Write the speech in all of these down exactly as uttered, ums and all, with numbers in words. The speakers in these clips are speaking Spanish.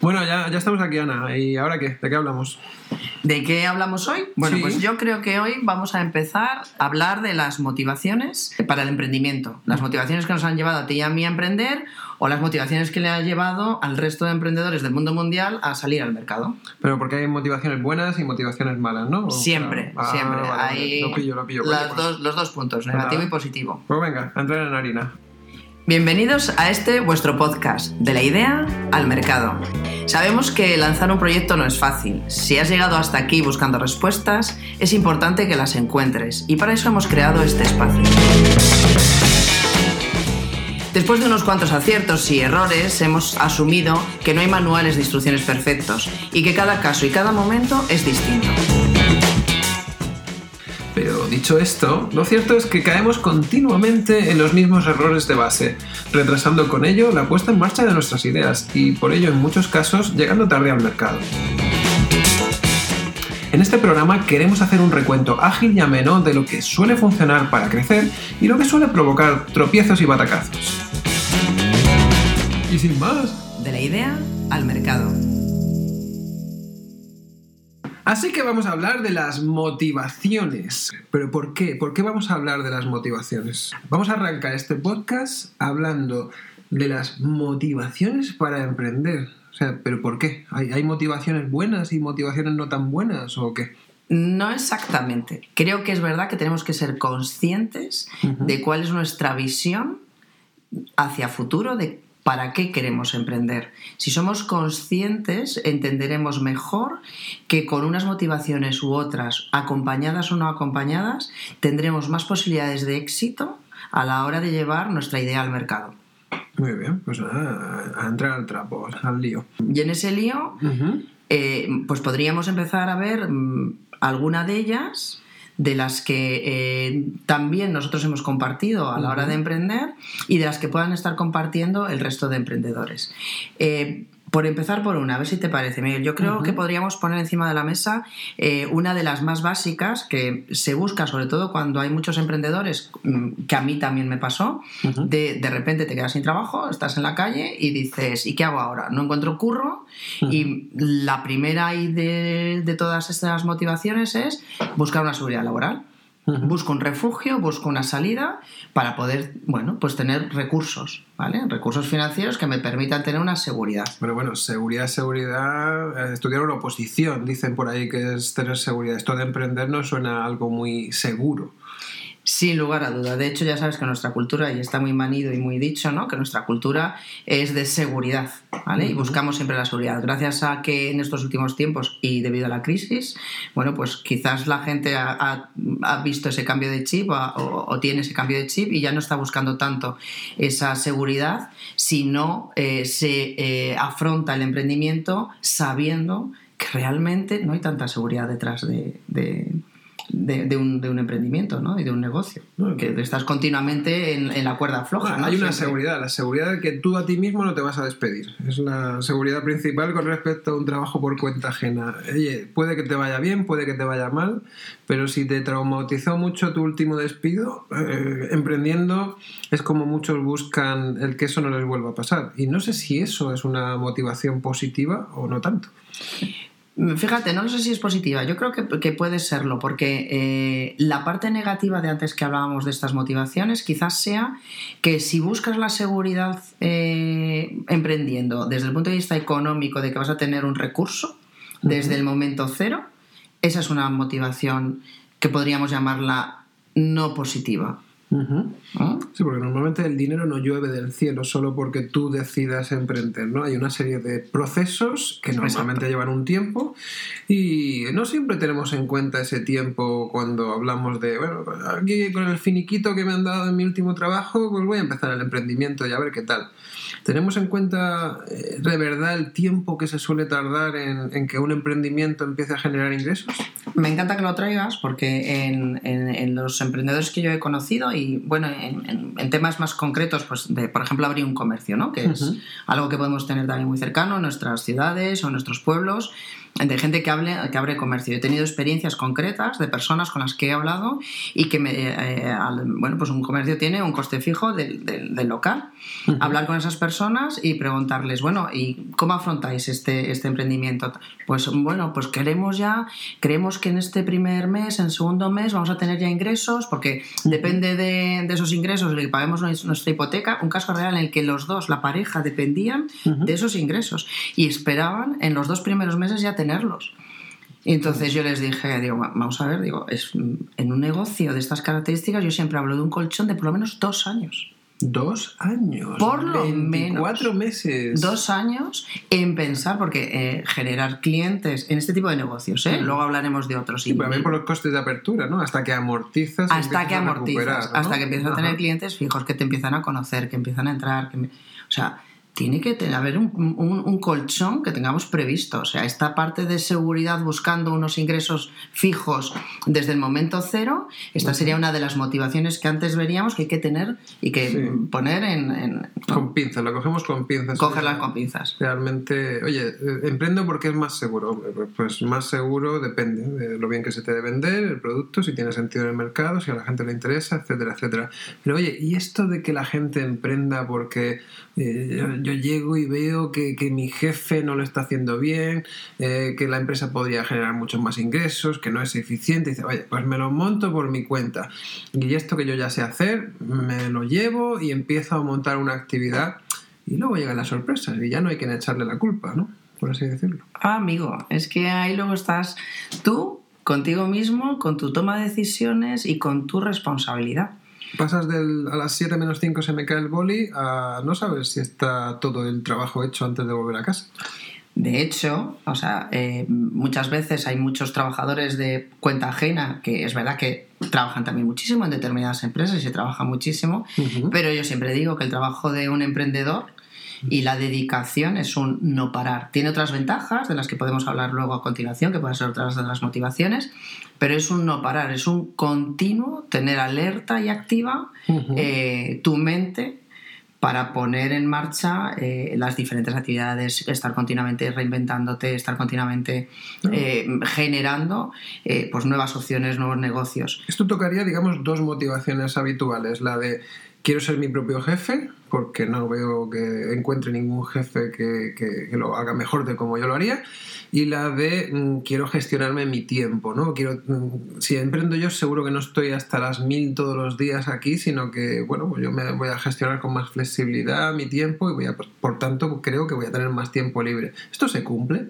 Bueno, ya, ya estamos aquí, Ana. ¿Y ahora qué? ¿De qué hablamos? ¿De qué hablamos hoy? Bueno, Sí. pues yo creo que hoy vamos a empezar a hablar de las motivaciones para el emprendimiento. Las motivaciones que nos han llevado a ti y a mí a emprender, o las motivaciones que le han llevado al resto de emprendedores del mundo mundial a salir al mercado. Pero porque hay motivaciones buenas y motivaciones malas, ¿no? O Siempre, sea, ah, siempre. vale, vale. Hay Lo pillo, lo pillo. las Vale, pues. dos, los dos puntos, Pues negativo nada. y positivo. Pues venga, a entrar en harina. Bienvenidos a este vuestro podcast, de la idea al mercado. Sabemos que lanzar un proyecto no es fácil. Si has llegado hasta aquí buscando respuestas, es importante que las encuentres, y para eso hemos creado este espacio. Después de unos cuantos aciertos y errores, hemos asumido que no hay manuales de instrucciones perfectos y que cada caso y cada momento es distinto. Pero dicho esto, lo cierto es que caemos continuamente en los mismos errores de base, retrasando con ello la puesta en marcha de nuestras ideas y por ello en muchos casos llegando tarde al mercado. En este programa queremos hacer un recuento ágil y ameno de lo que suele funcionar para crecer y lo que suele provocar tropiezos y batacazos. Y sin más, De la idea al mercado. así que vamos a hablar de las motivaciones. ¿Pero por qué? ¿Por qué vamos a hablar de las motivaciones? Vamos a arrancar este podcast hablando de las motivaciones para emprender. O sea, ¿pero por qué? ¿Hay, hay motivaciones buenas y motivaciones no tan buenas o qué? No exactamente. Creo que es verdad que tenemos que ser conscientes Uh-huh. de cuál es nuestra visión hacia futuro, de para qué queremos emprender. Si somos conscientes, entenderemos mejor que con unas motivaciones u otras, acompañadas o no acompañadas, tendremos más posibilidades de éxito a la hora de llevar nuestra idea al mercado. Muy bien, pues nada, a entrar al trapo, al lío. Y en ese lío, Uh-huh. eh, pues podríamos empezar a ver mmm, alguna de ellas, de las que eh, también nosotros hemos compartido a la hora de emprender y de las que puedan estar compartiendo el resto de emprendedores. Eh, por empezar por una, a ver si te parece, Miguel. Yo creo Uh-huh. que podríamos poner encima de la mesa eh, una de las más básicas que se busca, sobre todo cuando hay muchos emprendedores, mm, que a mí también me pasó, Uh-huh. de, de repente te quedas sin trabajo, estás en la calle y dices, ¿y qué hago ahora? No encuentro curro. Uh-huh. Y la primera y de, de todas estas motivaciones es buscar una seguridad laboral. Uh-huh. Busco un refugio, busco una salida para poder, bueno, pues tener recursos, ¿vale? Recursos financieros que me permitan tener una seguridad. Pero bueno, seguridad, seguridad, eh, estudiaron oposición, dicen por ahí que es tener seguridad. Esto de emprender no suena a algo muy seguro. Sin lugar a duda. De hecho, ya sabes que nuestra cultura, y está muy manido y muy dicho, ¿no?, que nuestra cultura es de seguridad, ¿vale? Y buscamos siempre la seguridad. Gracias a que en estos últimos tiempos y debido a la crisis, bueno, pues quizás la gente ha, ha, ha visto ese cambio de chip o, o, o tiene ese cambio de chip y ya no está buscando tanto esa seguridad, sino eh, se eh, afronta el emprendimiento sabiendo que realmente no hay tanta seguridad detrás de... de De, de, un, de un emprendimiento, ¿no? Y de un negocio, ¿no? Que estás continuamente en, en la cuerda floja. Bueno, ¿no? hay una Siempre. seguridad, la seguridad de que tú a ti mismo no te vas a despedir. Es la seguridad principal con respecto a un trabajo por cuenta ajena. Oye, puede que te vaya bien, puede que te vaya mal, pero si te traumatizó mucho tu último despido, eh, emprendiendo es como muchos buscan el que eso no les vuelva a pasar. Y no sé si eso es una motivación positiva o no tanto. Fíjate, no sé si es positiva, yo creo que, que puede serlo, porque eh, la parte negativa de antes que hablábamos de estas motivaciones quizás sea que si buscas la seguridad eh, emprendiendo desde el punto de vista económico de que vas a tener un recurso desde uh-huh. el momento cero, esa es una motivación que podríamos llamarla no positiva. Uh-huh. ¿Ah? Sí, porque normalmente el dinero no llueve del cielo solo porque tú decidas emprender, ¿no? Hay una serie de procesos que normalmente Exacto. llevan un tiempo y no siempre tenemos en cuenta ese tiempo cuando hablamos de, bueno, aquí con el finiquito que me han dado en mi último trabajo, pues voy a empezar el emprendimiento y a ver qué tal. ¿Tenemos en cuenta eh, de verdad el tiempo que se suele tardar en, en que un emprendimiento empiece a generar ingresos? Me encanta que lo traigas porque en, en, en los emprendedores que yo he conocido y bueno, en, en, en temas más concretos, pues de, por ejemplo, abrir un comercio, ¿no? Que uh-huh. es algo que podemos tener también muy cercano en nuestras ciudades o en nuestros pueblos. de gente que, hable, que abre comercio. He tenido experiencias concretas de personas con las que he hablado y que, me, eh, al, bueno, pues un comercio tiene un coste fijo del, del, del local. Uh-huh. Hablar con esas personas y preguntarles, bueno, ¿y cómo afrontáis este, este emprendimiento? Pues bueno, pues queremos ya, creemos que en este primer mes, en el segundo mes, vamos a tener ya ingresos, porque uh-huh. depende de, de esos ingresos, le paguemos nuestra hipoteca, un caso real en el que los dos, la pareja, dependían uh-huh. de esos ingresos y esperaban en los dos primeros meses ya tenerlos. Y entonces yo les dije, digo, vamos a ver, digo, es, en un negocio de estas características yo siempre hablo de un colchón de por lo menos dos años. Dos años. Por lo veinticuatro menos. meses. Dos años en pensar, porque eh, generar clientes en este tipo de negocios, ¿eh? Mm. Luego hablaremos de otros. Sí, pero también por los costes de apertura, ¿no? Hasta que amortizas. Hasta que amortizas. ¿No? Hasta que empiezas Ajá. a tener clientes fijos que te empiezan a conocer, que empiezan a entrar. Que me... O sea, tiene que tener, haber un, un, un colchón que tengamos previsto. O sea, esta parte de seguridad buscando unos ingresos fijos desde el momento cero, esta sería una de las motivaciones que antes veríamos que hay que tener y que sí. poner en... en ¿no? Con pinzas, lo cogemos con pinzas. Cogerlas con pinzas. Realmente, oye, emprendo porque es más seguro. Pues más seguro depende de lo bien que se te debe vender el producto, si tiene sentido en el mercado, si a la gente le interesa, etcétera, etcétera. Pero oye, ¿y esto de que la gente emprenda porque... Eh, yo, yo llego y veo que, que mi jefe no lo está haciendo bien, eh, que la empresa podría generar muchos más ingresos, que no es eficiente, y dice, oye, pues me lo monto por mi cuenta y esto que yo ya sé hacer, me lo llevo y empiezo a montar una actividad y luego llegan las sorpresas y ya no hay quien echarle la culpa, ¿no? Por así decirlo. Ah, amigo, es que ahí luego estás tú contigo mismo, con tu toma de decisiones y con tu responsabilidad. Pasas del, a las siete menos cinco se me cae el boli a no saber si está todo el trabajo hecho antes de volver a casa. De hecho, o sea, eh, muchas veces hay muchos trabajadores de cuenta ajena que es verdad que trabajan también muchísimo en determinadas empresas y se trabaja muchísimo, uh-huh. pero yo siempre digo que el trabajo de un emprendedor y la dedicación es un no parar. Tiene otras ventajas de las que podemos hablar luego a continuación, que pueden ser otras de las motivaciones, pero es un no parar, es un continuo tener alerta y activa uh-huh. eh, tu mente para poner en marcha eh, las diferentes actividades, estar continuamente reinventándote, estar continuamente eh, generando eh, pues nuevas opciones, nuevos negocios. Esto tocaría, digamos, dos motivaciones habituales, la de quiero ser mi propio jefe, porque no veo que encuentre ningún jefe que, que, que lo haga mejor de como yo lo haría, y la de mmm, quiero gestionarme mi tiempo, ¿no? Quiero, mmm, si emprendo yo seguro que no estoy hasta las mil todos los días aquí, sino que, bueno, pues yo me voy a gestionar con más flexibilidad mi tiempo y voy a, por tanto creo que voy a tener más tiempo libre. ¿Esto se cumple?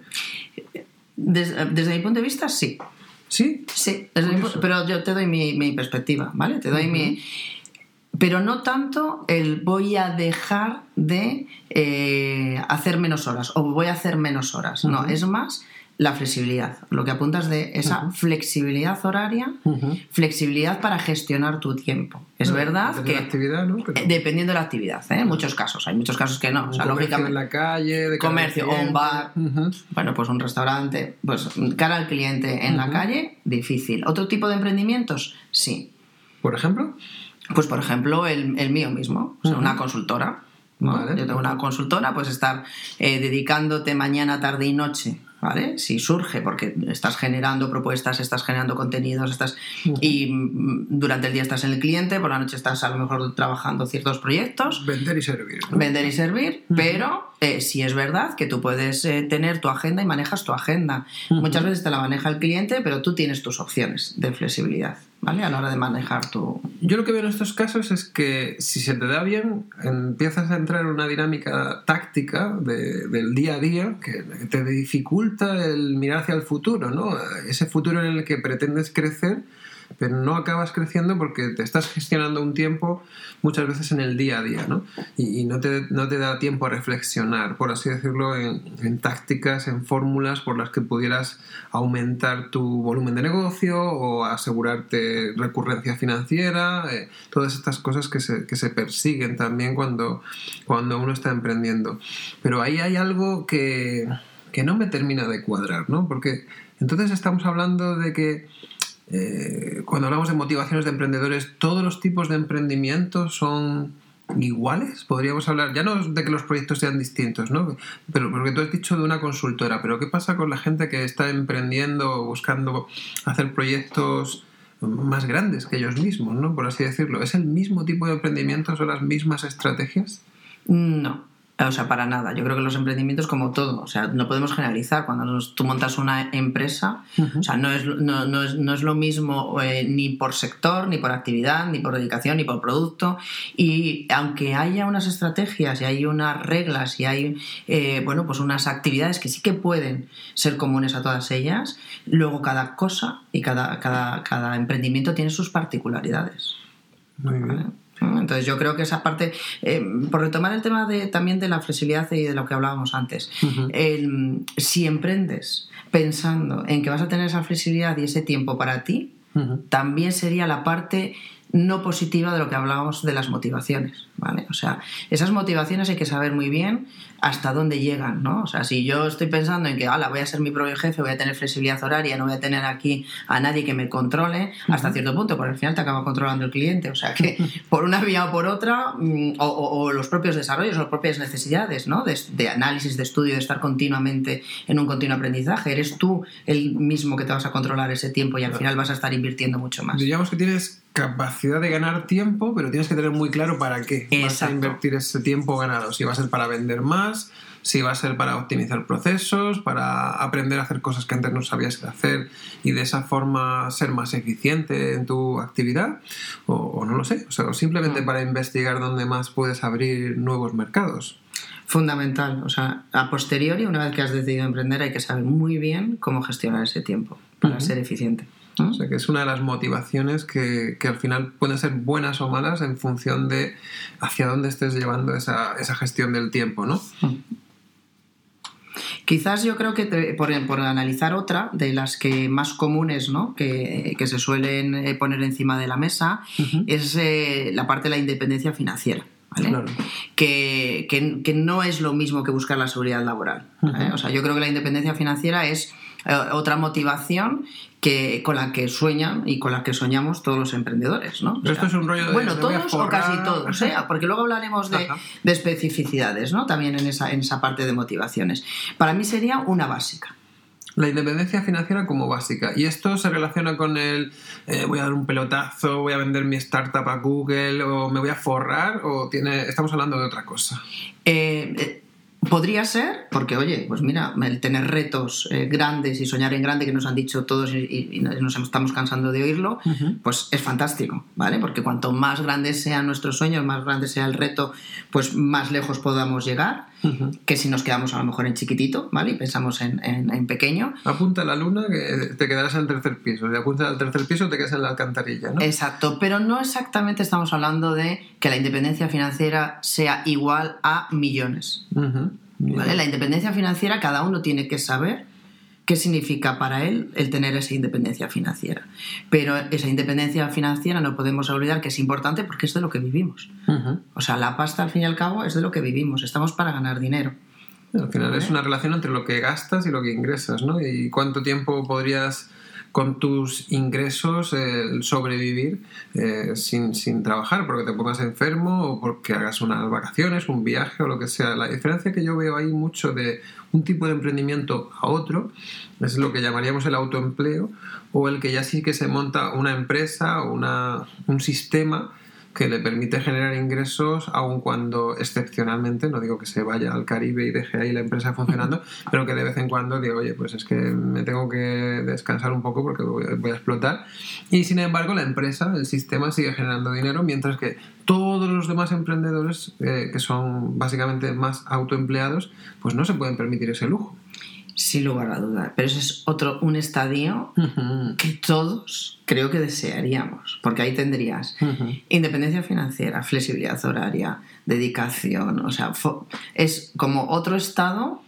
Desde, desde mi punto de vista, sí. ¿Sí? Sí, desde mi, pero yo te doy mi, mi perspectiva, ¿vale? Te doy uh-huh. mi... Pero no tanto el voy a dejar de eh, hacer menos horas o voy a hacer menos horas. Uh-huh. No, es más la flexibilidad. Lo que apuntas de esa uh-huh. flexibilidad horaria, uh-huh. flexibilidad para gestionar tu tiempo. Es no, verdad que... De la actividad, ¿no? Pero... Dependiendo de la actividad, ¿eh? En muchos casos. Hay muchos casos que no. O sea, lógicamente en la calle, de comercio o un bar, uh-huh. bueno, pues un restaurante, pues cara al cliente en uh-huh. la calle, difícil. ¿Otro tipo de emprendimientos? Sí. ¿Por ejemplo? Pues, por ejemplo, el, el mío mismo, o sea, uh-huh. una consultora, ¿no? Vale. Yo tengo una consultora, pues estar eh, dedicándote mañana, tarde y noche, ¿vale? Si surge, porque estás generando propuestas, estás generando contenidos, estás uh-huh. y durante el día estás en el cliente, por la noche estás a lo mejor trabajando ciertos proyectos. Vender y servir, ¿no? Vender y servir, uh-huh. pero eh, sí es verdad que tú puedes eh, tener tu agenda y manejas tu agenda. Uh-huh. Muchas veces te la maneja el cliente, pero tú tienes tus opciones de flexibilidad, ¿vale? A la hora de manejar tu... Yo lo que veo en estos casos es que si se te da bien, empiezas a entrar en una dinámica táctica de, del día a día que te dificulta el mirar hacia el futuro, ¿no? Ese futuro en el que pretendes crecer, pero no acabas creciendo porque te estás gestionando un tiempo muchas veces en el día a día, ¿no? Y, y no, te, no te da tiempo a reflexionar, por así decirlo, en, en tácticas, en fórmulas por las que pudieras aumentar tu volumen de negocio o asegurarte recurrencia financiera, eh, todas estas cosas que se, que se persiguen también cuando, cuando uno está emprendiendo. Pero ahí hay algo que, que no me termina de cuadrar, ¿no? Porque entonces estamos hablando de que Eh, cuando hablamos de motivaciones de emprendedores, todos los tipos de emprendimientos son iguales? Podríamos hablar, ya no de que los proyectos sean distintos, ¿no? Pero porque tú has dicho de una consultora, pero ¿qué pasa con la gente que está emprendiendo, buscando hacer proyectos más grandes que ellos mismos, ¿no? Por así decirlo. ¿Es el mismo tipo de emprendimiento, son las mismas estrategias? No. O sea, para nada. Yo creo que los emprendimientos, como todo, o sea, no podemos generalizar. Cuando nos, tú montas una empresa, uh-huh. o sea, no es, no, no es, no es lo mismo eh, ni por sector, ni por actividad, ni por dedicación, ni por producto. Y aunque haya unas estrategias y hay unas reglas y hay, eh, bueno, pues unas actividades que sí que pueden ser comunes a todas ellas, luego cada cosa y cada, cada, cada emprendimiento tiene sus particularidades. Muy bien. ¿Vale? Entonces yo creo que esa parte, eh, por retomar el tema de, también de la flexibilidad y de lo que hablábamos antes, uh-huh. el, si emprendes pensando en que vas a tener esa flexibilidad y ese tiempo para ti, uh-huh. también sería la parte no positiva de lo que hablábamos de las motivaciones, ¿vale? O sea, esas motivaciones hay que saber muy bien hasta dónde llegan, ¿no? O sea, si yo estoy pensando en que, ala, voy a ser mi propio jefe, voy a tener flexibilidad horaria, no voy a tener aquí a nadie que me controle, hasta uh-huh. cierto punto, porque al final te acaba controlando el cliente, o sea que por una vía o por otra, o, o, o los propios desarrollos, o las propias necesidades, ¿no? De, de análisis, de estudio, de estar continuamente en un continuo aprendizaje, eres tú el mismo que te vas a controlar ese tiempo y al final vas a estar invirtiendo mucho más. Digamos que tienes capacidad de ganar tiempo, pero tienes que tener muy claro para qué Exacto. vas a invertir ese tiempo ganado. Si va a ser para vender más, si va a ser para optimizar procesos, para aprender a hacer cosas que antes no sabías hacer y de esa forma ser más eficiente en tu actividad, o, o no lo sé, o sea, simplemente para investigar dónde más puedes abrir nuevos mercados. Fundamental, o sea, a posteriori, una vez que has decidido emprender, hay que saber muy bien cómo gestionar ese tiempo para uh-huh. ser eficiente. ¿Mm? O sea, que es una de las motivaciones que, que al final pueden ser buenas o malas en función de hacia dónde estés llevando esa, esa gestión del tiempo, ¿no? Mm. Quizás yo creo que te, por, por analizar otra de las que más comunes, ¿no? que, que se suelen poner encima de la mesa, uh-huh. es eh, la parte de la independencia financiera. ¿Vale? Claro. Que, que, que no es lo mismo que buscar la seguridad laboral. ¿Vale? Uh-huh. O sea, yo creo que la independencia financiera es eh, otra motivación que, con la que sueñan y con la que soñamos todos los emprendedores, ¿no? O sea, esto es un rollo de... Bueno, todos o casi todos, ¿eh? Porque luego hablaremos de, de especificidades, ¿no? También en esa, en esa parte de motivaciones. Para mí sería una básica. La independencia financiera como básica. ¿Y esto se relaciona con el eh, voy a dar un pelotazo, voy a vender mi startup a Google o me voy a forrar? ¿O tiene, estamos hablando de otra cosa? Eh, eh, podría ser, porque oye, pues mira, el tener retos eh, grandes y soñar en grande que nos han dicho todos y, y nos estamos cansando de oírlo, uh-huh. pues es fantástico, ¿vale? Porque cuanto más grandes sean nuestros sueños, más grande sea el reto, pues más lejos podamos llegar. Uh-huh. Que si nos quedamos a lo mejor en chiquitito, ¿vale? Y pensamos en, en, en pequeño. Apunta a la luna que te quedarás en el tercer piso. Si apuntas al tercer piso te quedas en la alcantarilla, ¿no? Exacto, pero no exactamente estamos hablando de que la independencia financiera sea igual a millones. Uh-huh. ¿Vale? La independencia financiera, cada uno tiene que saber qué significa para él el tener esa independencia financiera. Pero esa independencia financiera no podemos olvidar que es importante porque es de lo que vivimos. Uh-huh. O sea, la pasta al fin y al cabo es de lo que vivimos. Estamos para ganar dinero. Al final ¿vale? Es una relación entre lo que gastas y lo que ingresas, ¿no? Y cuánto tiempo podrías con tus ingresos eh, sobrevivir eh, sin, sin trabajar, porque te pongas enfermo o porque hagas unas vacaciones, un viaje o lo que sea. La diferencia que yo veo ahí mucho de un tipo de emprendimiento a otro es lo que llamaríamos el autoempleo, o el que ya sí que se monta una empresa o una, un sistema que le permite generar ingresos aun cuando excepcionalmente, no digo que se vaya al Caribe y deje ahí la empresa funcionando, pero que de vez en cuando digo, oye, pues es que me tengo que descansar un poco porque voy, voy a explotar. Y sin embargo la empresa, el sistema sigue generando dinero, mientras que todos los demás emprendedores, eh, que son básicamente más autoempleados, pues no se pueden permitir ese lujo. Sin lugar a dudas, pero ese es otro, un estadio uh-huh. que todos creo que desearíamos, porque ahí tendrías uh-huh. independencia financiera, flexibilidad horaria, dedicación, o sea, fo- es como otro estado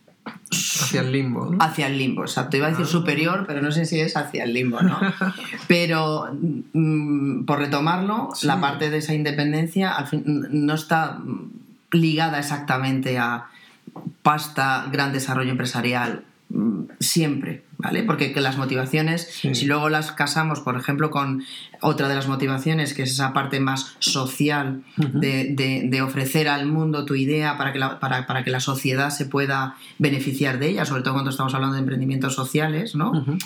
hacia el limbo, ¿no? Hacia el limbo, exacto, iba a decir ah. superior, pero no sé si es hacia el limbo, ¿no? Pero mm, por retomarlo, sí. La parte de esa independencia al fin, no está ligada exactamente a pasta, gran desarrollo empresarial, siempre, ¿vale? Porque que las motivaciones, sí. si luego las casamos, por ejemplo, con otra de las motivaciones, que es esa parte más social uh-huh. de, de, de ofrecer al mundo tu idea para que, la, para, para que la sociedad se pueda beneficiar de ella, sobre todo cuando estamos hablando de emprendimientos sociales, ¿no? Uh-huh.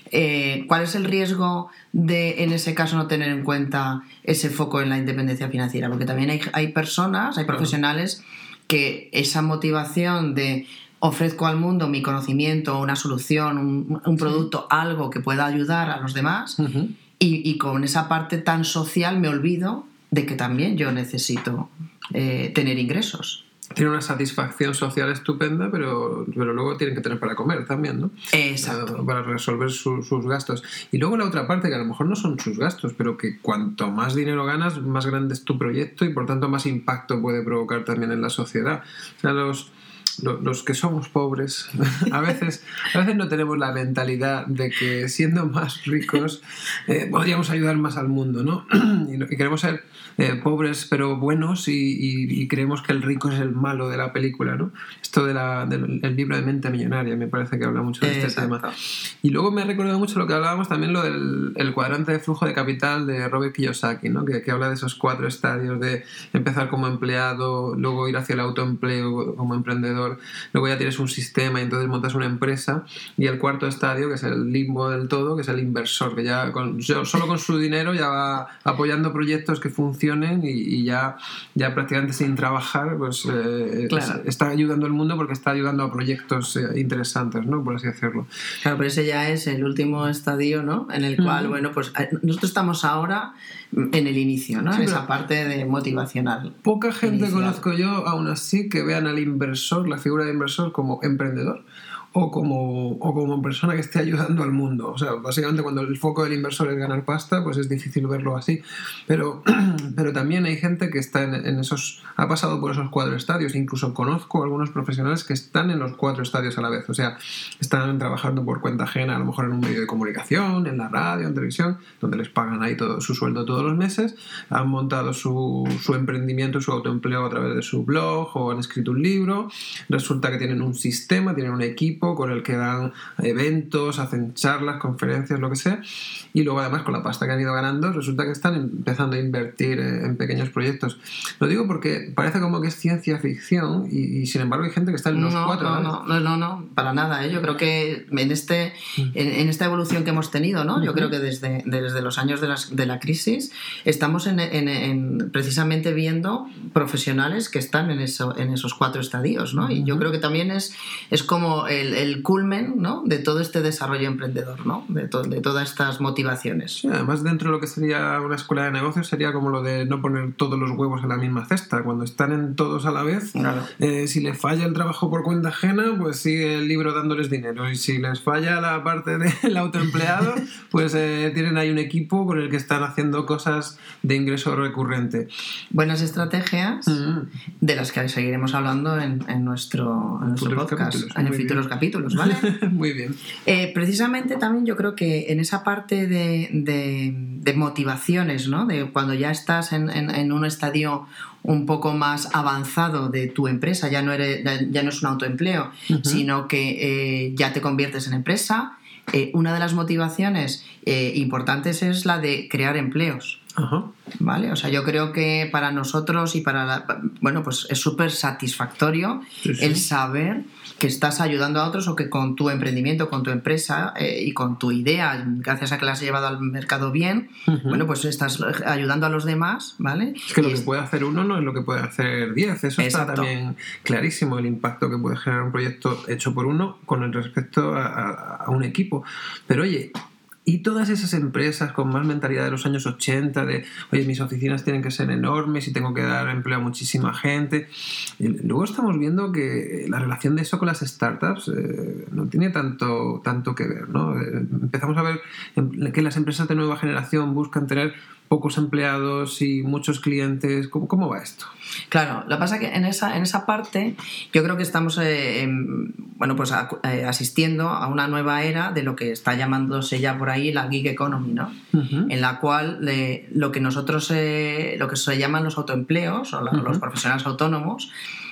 Eh, ¿Cuál es el riesgo de, en ese caso, no tener en cuenta ese foco en la independencia financiera? Porque también hay, hay personas, hay profesionales que esa motivación de ofrezco al mundo mi conocimiento, una solución, un, un producto, sí. algo que pueda ayudar a los demás uh-huh. y, y con esa parte tan social me olvido de que también yo necesito eh, tener ingresos. Tiene una satisfacción social estupenda, pero, pero luego tienen que tener para comer también, ¿no? Exacto. Para resolver su, sus gastos. Y luego la otra parte, que a lo mejor no son sus gastos, pero que cuanto más dinero ganas, más grande es tu proyecto y por tanto más impacto puede provocar también en la sociedad. O sea, los... los que somos pobres a veces, a veces no tenemos la mentalidad de que siendo más ricos eh, podríamos ayudar más al mundo, ¿no? Y queremos ser eh, pobres pero buenos y, y, y creemos que el rico es el malo de la película, ¿no? Esto de la, del el libro de Mente Millonaria me parece que habla mucho de este Exacto. tema. Y luego me ha recordado mucho lo que hablábamos también, lo del el cuadrante de flujo de capital de Robert Kiyosaki, ¿no? Que, que habla de esos cuatro estadios de empezar como empleado, luego ir hacia el autoempleo como emprendedor, luego ya tienes un sistema y entonces montas una empresa, y el cuarto estadio, que es el limbo del todo, que es el inversor, que ya con, solo con su dinero ya va apoyando proyectos que funcionen y, y ya, ya prácticamente sin trabajar pues eh, claro. está ayudando al mundo porque está ayudando a proyectos eh, interesantes, ¿no? Por así decirlo. Claro, pero ese ya es el último estadio, ¿no? En el cual, mm. bueno, pues nosotros estamos ahora en el inicio, ¿no? Sí, en esa parte de motivacional. Poca gente inicial. Conozco yo, aún así, que vean al inversor, la figura de inversor, como emprendedor o como, o como persona que esté ayudando al mundo. O sea, básicamente cuando el foco del inversor es ganar pasta, pues es difícil verlo así. Pero, pero también hay gente que está en, en esos, ha pasado por esos cuatro estadios. Incluso conozco algunos profesionales que están en los cuatro estadios a la vez. O sea, están trabajando por cuenta ajena, a lo mejor en un medio de comunicación, en la radio, en televisión, donde les pagan ahí todo su sueldo todos los meses. Han montado su, su emprendimiento, su autoempleo a través de su blog, o han escrito un libro. Resulta que tienen un sistema, tienen un equipo con el que dan eventos, hacen charlas, conferencias, lo que sea, y luego además con la pasta que han ido ganando resulta que están empezando a invertir en pequeños proyectos. Lo digo porque parece como que es ciencia ficción y, y sin embargo hay gente que está en los no, cuatro. No, no, no, no, no, para nada, ¿eh? Yo creo que en, este, en, en esta evolución que hemos tenido, ¿no? Yo uh-huh. creo que desde, desde los años de, las, de la crisis estamos en, en, en precisamente viendo profesionales que están en, eso, en esos cuatro estadios, ¿no? Y uh-huh. yo creo que también es, es como el el culmen, ¿no? De todo este desarrollo emprendedor, ¿no? De, to- de todas estas motivaciones. Sí, además dentro de lo que sería una escuela de negocios sería como lo de no poner todos los huevos en la misma cesta. Cuando están en todos a la vez, claro. eh, si les falla el trabajo por cuenta ajena, pues sigue el libro dándoles dinero, y si les falla la parte del autoempleado, pues eh, tienen ahí un equipo con el que están haciendo cosas de ingreso recurrente. Buenas estrategias mm. de las que seguiremos hablando en, en nuestro, en nuestro podcast, capítulos. en futuros capítulos. ¿Vale? Muy bien. Eh, precisamente también yo creo que en esa parte de, de, de motivaciones, ¿no? De cuando ya estás en, en, en un estadio un poco más avanzado de tu empresa, ya no, eres, ya no es un autoempleo, uh-huh. sino que eh, ya te conviertes en empresa, eh, una de las motivaciones eh, importantes es la de crear empleos. Uh-huh. ¿Vale? O sea, yo creo que para nosotros y para la, bueno, pues es súper satisfactorio sí, sí. el saber que estás ayudando a otros, o que con tu emprendimiento, con tu empresa eh, y con tu idea, gracias a que la has llevado al mercado bien, uh-huh. bueno, pues estás ayudando a los demás, ¿vale? Es que lo que puede hacer uno no es lo que puede hacer diez. Eso Exacto. está también clarísimo, el impacto que puede generar un proyecto hecho por uno con el respecto a, a, a un equipo. Pero oye, y todas esas empresas con más mentalidad de los años ochenta, de, oye, mis oficinas tienen que ser enormes y tengo que dar empleo a muchísima gente. Y luego estamos viendo que la relación de eso con las startups eh, no tiene tanto, tanto que ver, ¿no? Eh, empezamos a ver que las empresas de nueva generación buscan tener pocos empleados y muchos clientes. ¿Cómo, cómo va esto? Claro, lo que pasa es que en esa, en esa parte yo creo que estamos eh, en, bueno, pues a, eh, asistiendo a una nueva era de lo que está llamándose ya por ahí la gig economy, ¿no? Uh-huh. En la cual eh, lo que nosotros eh, lo que se llaman los autoempleos o la, uh-huh. los profesionales autónomos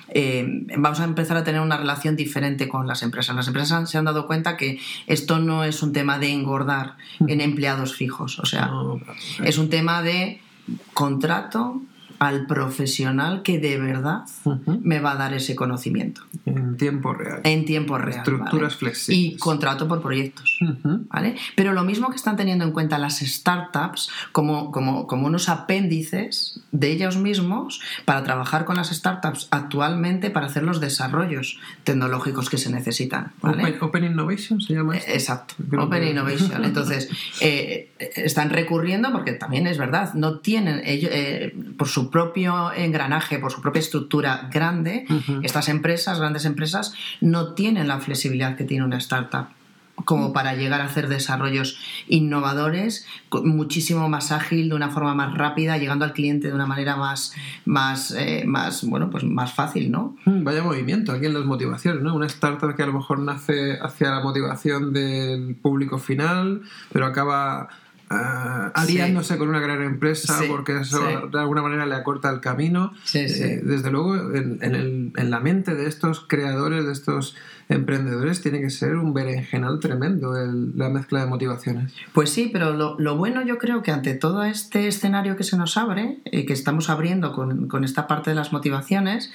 eh, vamos a empezar a tener una relación diferente con las empresas. Las empresas se han dado cuenta que esto no es un tema de engordar en empleados fijos, o sea, no, es un tema de contrato al profesional que de verdad uh-huh. me va a dar ese conocimiento. En tiempo real. En tiempo real. Estructuras ¿vale? flexibles. Y contrato por proyectos. Uh-huh. ¿Vale? Pero lo mismo que están teniendo en cuenta las startups como, como, como unos apéndices de ellos mismos para trabajar con las startups actualmente para hacer los desarrollos tecnológicos que se necesitan. ¿Vale? Open, Open Innovation se llama esto. Exacto. Creo Open que... Innovation. Entonces, eh, están recurriendo porque también es verdad, no tienen ellos, eh, por su propio engranaje, por su propia estructura grande, uh-huh. estas empresas, grandes empresas, no tienen la flexibilidad que tiene una startup como para llegar a hacer desarrollos innovadores, muchísimo más ágil, de una forma más rápida, llegando al cliente de una manera más, más, eh, más, bueno, pues más fácil, ¿no? Vaya movimiento aquí en las motivaciones, ¿no? Una startup que a lo mejor nace hacia la motivación del público final, pero acaba Uh, aliándose sí. con una gran empresa sí, porque eso sí. de alguna manera le acorta el camino. Sí, sí. Eh, desde luego en, en, el, en la mente de estos creadores, de estos emprendedores, tiene que ser un berenjenal tremendo el, la mezcla de motivaciones. Pues sí, pero lo, lo bueno yo creo que ante todo este escenario que se nos abre y que estamos abriendo con, con esta parte de las motivaciones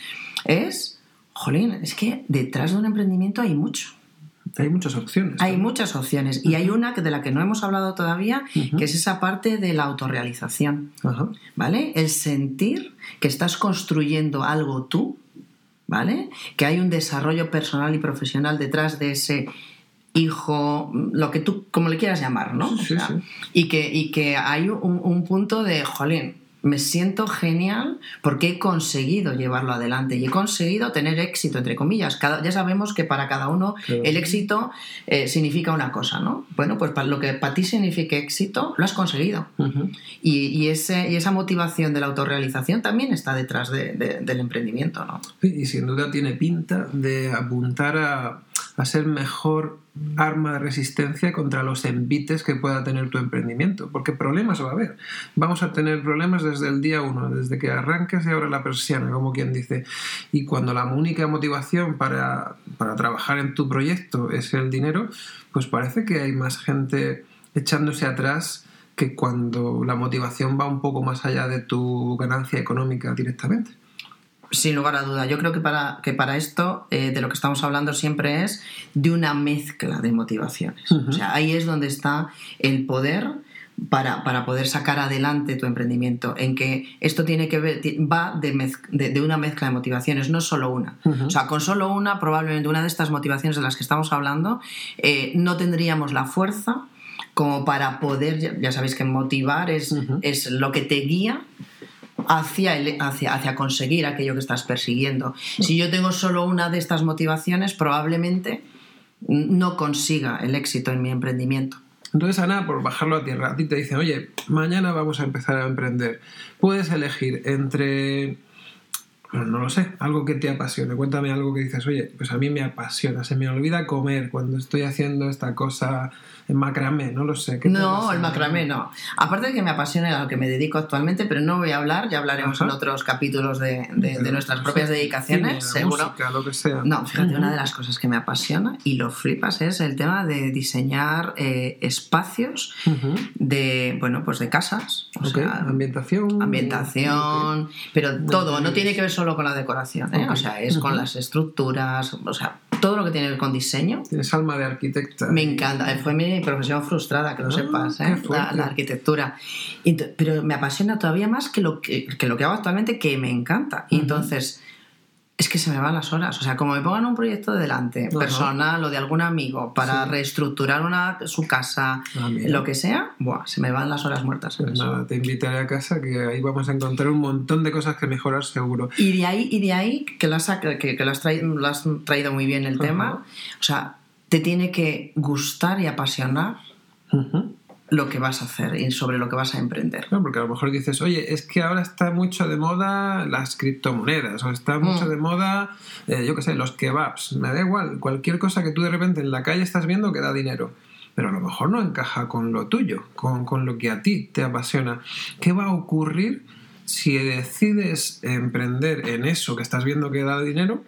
es, jolín, es que detrás de un emprendimiento hay mucho. Hay muchas opciones. Hay muchas opciones. Y hay una de la que no hemos hablado todavía, uh-huh. que es esa parte de la autorrealización. Uh-huh. ¿Vale? El sentir que estás construyendo algo tú, ¿vale? Que hay un desarrollo personal y profesional detrás de ese hijo, lo que tú, como le quieras llamar, ¿no? Sí, o sea, sí. Y, que, y que hay un, un punto de, jolín, me siento genial porque he conseguido llevarlo adelante y he conseguido tener éxito, entre comillas. Cada, ya sabemos que para cada uno sí. el éxito eh, significa una cosa, ¿no? Bueno, pues para lo que para ti signifique éxito, lo has conseguido. Uh-huh. Y, y, ese, y esa motivación de la autorrealización también está detrás de, de, del emprendimiento, ¿no? Sí, y sin duda tiene pinta de apuntar a, a ser mejor arma de resistencia contra los envites que pueda tener tu emprendimiento, porque problemas va a haber. Vamos a tener problemas desde el día uno, desde que arranques y abres la persiana, como quien dice. Y cuando la única motivación para, para trabajar en tu proyecto es el dinero, pues parece que hay más gente echándose atrás que cuando la motivación va un poco más allá de tu ganancia económica directamente. Sin lugar a duda. Yo creo que para, que para esto eh, de lo que estamos hablando siempre es de una mezcla de motivaciones. Uh-huh. O sea, ahí es donde está el poder para, para poder sacar adelante tu emprendimiento, en que esto tiene que ver, va de, mez, de, de una mezcla de motivaciones, no solo una. Uh-huh. O sea, con solo una, probablemente una de estas motivaciones de las que estamos hablando, eh, no tendríamos la fuerza como para poder, ya, ya sabéis que motivar es, uh-huh. es lo que te guía Hacia, el, hacia, hacia conseguir aquello que estás persiguiendo. Si yo tengo solo una de estas motivaciones, probablemente no consiga el éxito en mi emprendimiento. Entonces, Ana, por bajarlo a tierra, a ti te dicen, oye, mañana vamos a empezar a emprender. Puedes elegir entre, bueno, no lo sé, algo que te apasione. Cuéntame algo que dices, oye, pues a mí me apasiona, se me olvida comer cuando estoy haciendo esta cosa en macramé, no lo sé. ¿Qué no, el macramé no. Aparte de que me apasiona a lo que me dedico actualmente, pero no voy a hablar, ya hablaremos Ajá. en otros capítulos de, de, de nuestras propias dedicaciones, cine, seguro. Música, lo que sea. No, fíjate, uh-huh. una de las cosas que me apasiona y lo flipas es el tema de diseñar eh, espacios uh-huh. de, bueno, pues de casas. O okay. sea, ambientación. Ambientación, okay. pero bueno, todo, no tiene que ver solo con la decoración, ¿eh? Okay. O sea, es uh-huh. con las estructuras, o sea, todo lo que tiene que ver con diseño. Tienes alma de arquitecta. Me encanta, fue mi profesión frustrada, que lo ah, sepas, ¿eh? la, la arquitectura. Y, pero me apasiona todavía más que lo que, que lo que hago actualmente, que me encanta. Y uh-huh. entonces, es que se me van las horas. O sea, como me pongan un proyecto delante, uh-huh. personal o de algún amigo, para sí. reestructurar una, su casa, ah, lo que sea, buah, se me van las horas muertas. Pues nada, te invitaré a casa, que ahí vamos a encontrar un montón de cosas que mejorar seguro. Y de ahí, y de ahí que, lo has, que, que lo, has traído, lo has traído muy bien el uh-huh. tema, o sea, te tiene que gustar y apasionar uh-huh. lo que vas a hacer y sobre lo que vas a emprender. Claro, porque a lo mejor dices, oye, es que ahora está mucho de moda las criptomonedas, o está mucho mm. de moda, eh, yo qué sé, los kebabs. Me da igual, cualquier cosa que tú de repente en la calle estás viendo que da dinero, pero a lo mejor no encaja con lo tuyo, con, con lo que a ti te apasiona. ¿Qué va a ocurrir si decides emprender en eso que estás viendo que da dinero,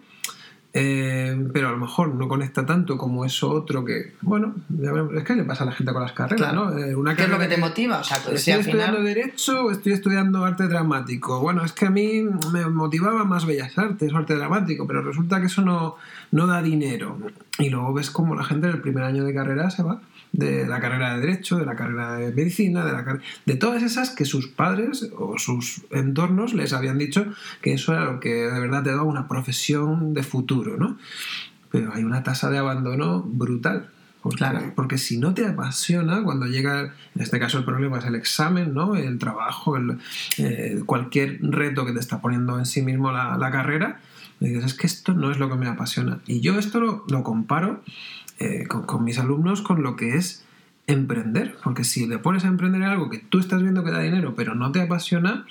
Eh, pero a lo mejor no conecta tanto como eso otro que, bueno, es que le pasa a la gente con las carreras, claro. ¿no? Eh, una ¿Qué es lo que te motiva? O sea, estoy si al estudiando final... Derecho o estoy estudiando Arte Dramático. Bueno, es que a mí me motivaba más Bellas Artes o Arte Dramático, pero resulta que eso no, no da dinero. Y luego ves como la gente en el primer año de carrera se va de la carrera de Derecho, de la carrera de Medicina, de, la car- de todas esas que sus padres o sus entornos les habían dicho que eso era lo que de verdad te daba una profesión de futuro, ¿no? Pero hay una tasa de abandono brutal. Porque, claro. porque si no te apasiona, cuando llega, en este caso el problema es el examen, ¿no? El trabajo, el, eh, cualquier reto que te está poniendo en sí mismo la, la carrera, me dices, es que esto no es lo que me apasiona. Y yo esto lo, lo comparo eh, con, con mis alumnos con lo que es emprender. Porque si le pones a emprender algo que tú estás viendo que da dinero, pero no te apasiona,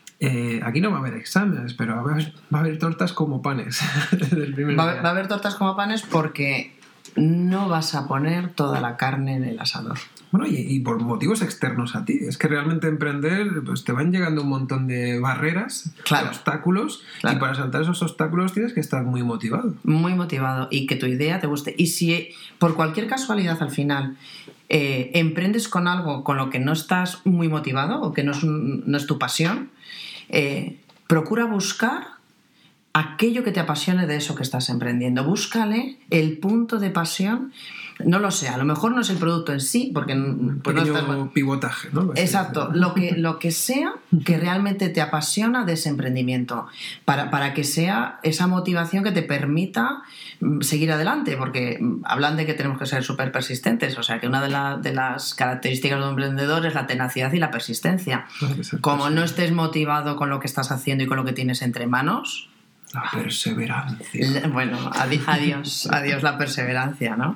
eh, aquí no va a haber exámenes, pero va a haber, va a haber tortas como panes. del primer va, va a haber tortas como panes porque no vas a poner toda la carne en el asador. Bueno, y, y por motivos externos a ti. Es que realmente emprender, pues te van llegando un montón de barreras, claro. de obstáculos, claro. Y para saltar esos obstáculos tienes que estar muy motivado. Muy motivado y que tu idea te guste. Y si por cualquier casualidad al final eh, emprendes con algo con lo que no estás muy motivado o que no es, un, no es tu pasión, eh, procura buscar aquello que te apasione de eso que estás emprendiendo. Búscale el punto de pasión. No lo sé, a lo mejor no es el producto en sí, porque pues no estás... pivotaje, ¿no? Exacto, lo que, lo que sea que realmente te apasiona de ese emprendimiento, para, para que sea esa motivación que te permita seguir adelante, porque hablan de que tenemos que ser súper persistentes, o sea que una de, la, de las características de un emprendedor es la tenacidad y la persistencia. Como no estés motivado con lo que estás haciendo y con lo que tienes entre manos... La perseverancia. Bueno, adi- adiós, adiós la perseverancia, ¿no?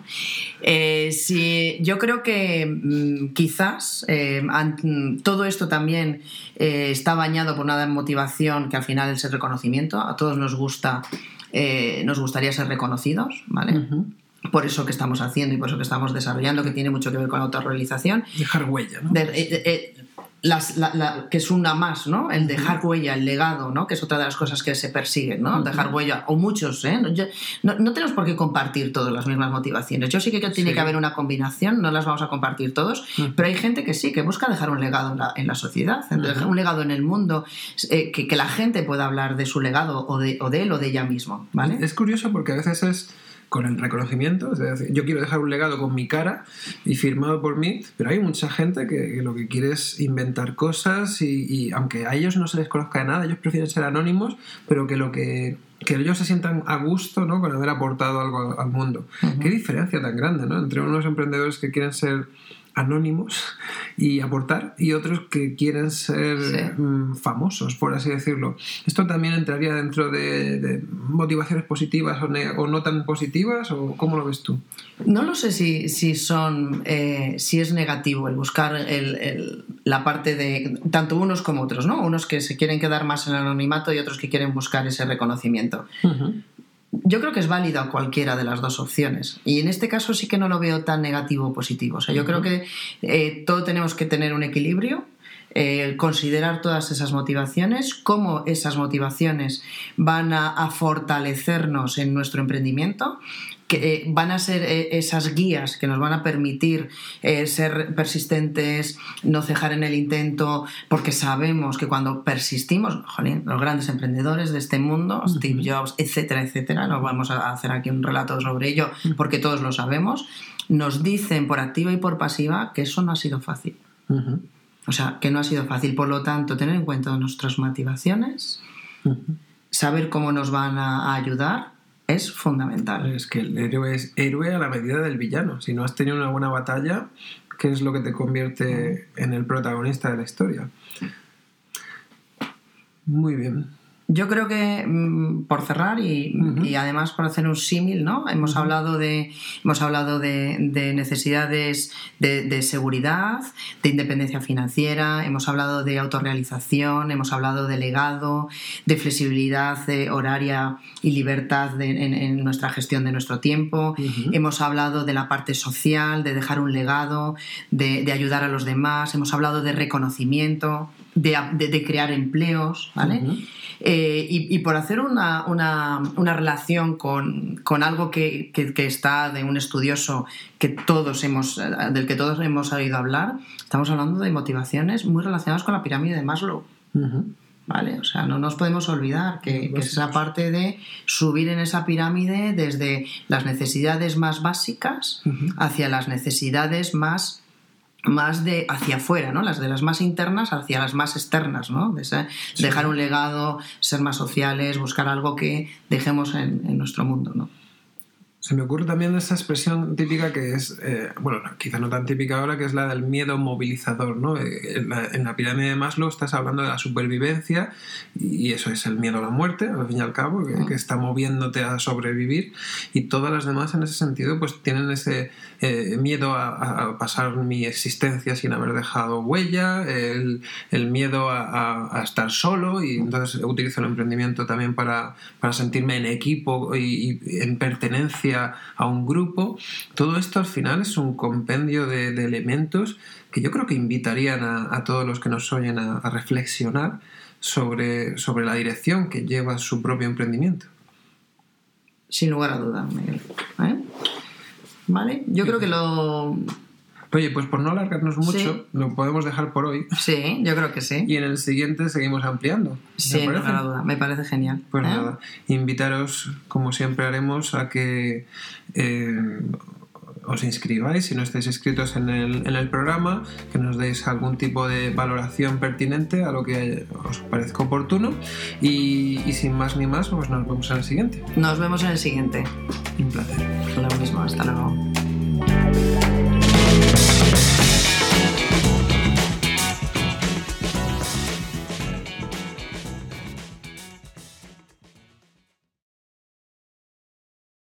Eh, sí, yo creo que mmm, quizás eh, an, todo esto también eh, está bañado por una motivación que al final es el reconocimiento. A todos nos gusta, eh, nos gustaría ser reconocidos, ¿vale? Uh-huh. Por eso que estamos haciendo y por eso que estamos desarrollando, que tiene mucho que ver con la autorrealización. Dejar huella, ¿no? De, eh, eh, Las, la, la, que es una más, ¿no? El dejar huella, el legado, ¿no? Que es otra de las cosas que se persiguen, ¿no? El dejar huella, o muchos, ¿eh? Yo, no, no tenemos por qué compartir todas las mismas motivaciones. Yo sí que tiene sí. que haber una combinación, no las vamos a compartir todos, uh-huh. pero hay gente que sí, que busca dejar un legado en la, en la sociedad, uh-huh. dejar un legado en el mundo, eh, que, que la gente pueda hablar de su legado o de, o de él o de ella mismo, ¿vale? Es curioso porque a veces es con el reconocimiento, es decir, yo quiero dejar un legado con mi cara y firmado por mí, pero hay mucha gente que, que lo que quiere es inventar cosas y, y aunque a ellos no se les conozca de nada, ellos prefieren ser anónimos, pero que lo que que ellos se sientan a gusto, ¿no? Con haber aportado algo al, al mundo. Uh-huh. Qué diferencia tan grande, ¿no? Entre unos emprendedores que quieren ser anónimos y aportar y otros que quieren ser sí. mm, famosos, por así decirlo. Esto también entraría dentro de, de motivaciones positivas o, ne- o no tan positivas, o ¿cómo lo ves tú? No lo sé si, si son eh, si es negativo el buscar el, el, la parte de tanto unos como otros, ¿no? Unos que se quieren quedar más en el anonimato y otros que quieren buscar ese reconocimiento. Uh-huh. Yo creo que es válida cualquiera de las dos opciones y en este caso sí que no lo veo tan negativo o positivo. O sea, yo uh-huh. creo que eh, todo tenemos que tener un equilibrio, eh, considerar todas esas motivaciones, cómo esas motivaciones van a, a fortalecernos en nuestro emprendimiento, que eh, van a ser eh, esas guías que nos van a permitir eh, ser persistentes, no cejar en el intento, porque sabemos que cuando persistimos, jolín, los grandes emprendedores de este mundo, uh-huh. Steve Jobs, etcétera, etcétera, no vamos a hacer aquí un relato sobre ello porque todos lo sabemos, nos dicen por activa y por pasiva que eso no ha sido fácil. Uh-huh. O sea, que no ha sido fácil. Por lo tanto, tener en cuenta nuestras motivaciones, uh-huh. saber cómo nos van a, a ayudar, es fundamental. Es que el héroe es héroe a la medida del villano. Si no has tenido una buena batalla, ¿qué es lo que te convierte en el protagonista de la historia? Muy bien. Yo creo que, por cerrar y, uh-huh. y además por hacer un símil, ¿no? Hemos uh-huh. hablado de hemos hablado de, de necesidades de, de seguridad, de independencia financiera, hemos hablado de autorrealización, hemos hablado de legado, de flexibilidad de horaria y libertad de, en, en nuestra gestión de nuestro tiempo, uh-huh. hemos hablado de la parte social, de dejar un legado, de, de ayudar a los demás, hemos hablado de reconocimiento. de, de, de crear empleos, ¿vale? Uh-huh. Eh, y, y por hacer una, una, una relación con, con algo que, que, que está de un estudioso que todos hemos, del que todos hemos oído hablar, estamos hablando de motivaciones muy relacionadas con la pirámide de Maslow. Uh-huh. ¿Vale? O sea, no nos podemos olvidar que, que es esa parte de subir en esa pirámide desde las necesidades más básicas uh-huh. hacia las necesidades más más de hacia afuera, ¿no? Las de las más internas hacia las más externas, ¿no? De ser, sí. Dejar un legado, ser más sociales, buscar algo que dejemos en, en nuestro mundo, ¿no? Se me ocurre también esa expresión típica que es, eh, bueno, quizá no tan típica ahora, que es la del miedo movilizador, ¿no? En la, en la pirámide de Maslow estás hablando de la supervivencia y eso es el miedo a la muerte, al fin y al cabo, que, que está moviéndote a sobrevivir, y todas las demás en ese sentido pues tienen ese eh, miedo a, a pasar mi existencia sin haber dejado huella, el, el miedo a, a, a estar solo, y entonces utilizo el emprendimiento también para, para sentirme en equipo y, y en pertenencia a un grupo. Todo esto al final es un compendio de, de elementos que yo creo que invitarían a, a todos los que nos oyen a, a reflexionar sobre, sobre la dirección que lleva su propio emprendimiento. Sin lugar a dudas, Miguel. ¿Eh? ¿Vale? Yo sí. creo que lo... Oye, pues por no alargarnos mucho, sí. lo podemos dejar por hoy. Sí, yo creo que sí. Y en el siguiente seguimos ampliando. Sí, sin lugar a duda. Me parece genial. Pues ¿eh? nada, invitaros, como siempre haremos, a que eh, os inscribáis, si no estáis inscritos en el, en el programa, que nos deis algún tipo de valoración pertinente a lo que os parezca oportuno. Y, y sin más ni más, pues nos vemos en el siguiente. Nos vemos en el siguiente. Un placer. Lo mismo, hasta luego.